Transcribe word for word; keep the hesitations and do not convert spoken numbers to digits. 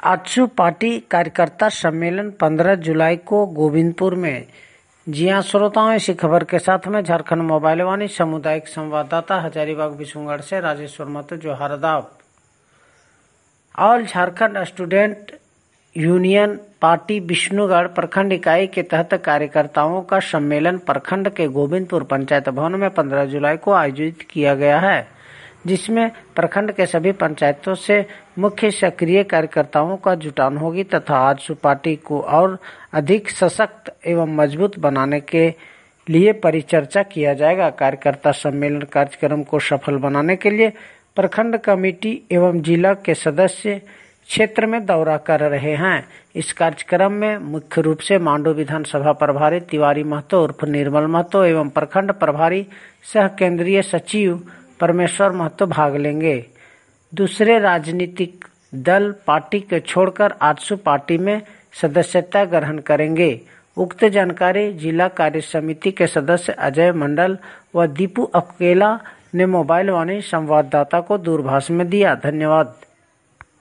AJSU party कार्यकर्ता सम्मेलन पंद्रह जुलाई को गोविंदपुर में। जी हाँ श्रोताओं, इसी खबर के साथ में झारखंड मोबाइल वाणी सामुदायिक संवाददाता हजारीबाग बिशुनगढ़ से राजेश्वर महतो जोहार आदाब। All Jharkhand student union party Vishnugarh प्रखंड इकाई के तहत कार्यकर्ताओं का सम्मेलन प्रखंड के गोविंदपुर पंचायत भवन में पंद्रह जुलाई को आयोजित किया गया है, जिसमें प्रखंड के सभी पंचायतों से मुख्य सक्रिय कार्यकर्ताओं का जुटान होगी तथा आजसू पार्टी को और अधिक सशक्त एवं मजबूत बनाने के लिए परिचर्चा किया जाएगा। कार्यकर्ता सम्मेलन कार्यक्रम को सफल बनाने के लिए प्रखंड कमेटी एवं जिला के सदस्य क्षेत्र में दौरा कर रहे हैं। इस कार्यक्रम में मुख्य रूप से मांडू विधानसभा प्रभारी तिवारी महतो उर्फ निर्मल महतो एवं प्रखंड प्रभारी सह केंद्रीय सचिव परमेश्वर महतो भाग लेंगे। दूसरे राजनीतिक दल पार्टी के छोड़कर आजसू पार्टी में सदस्यता ग्रहण करेंगे। उक्त जानकारी जिला कार्य समिति के सदस्य अजय मंडल व दीपू अकेला ने मोबाइल वाणी संवाददाता को दूरभाष में दिया। धन्यवाद।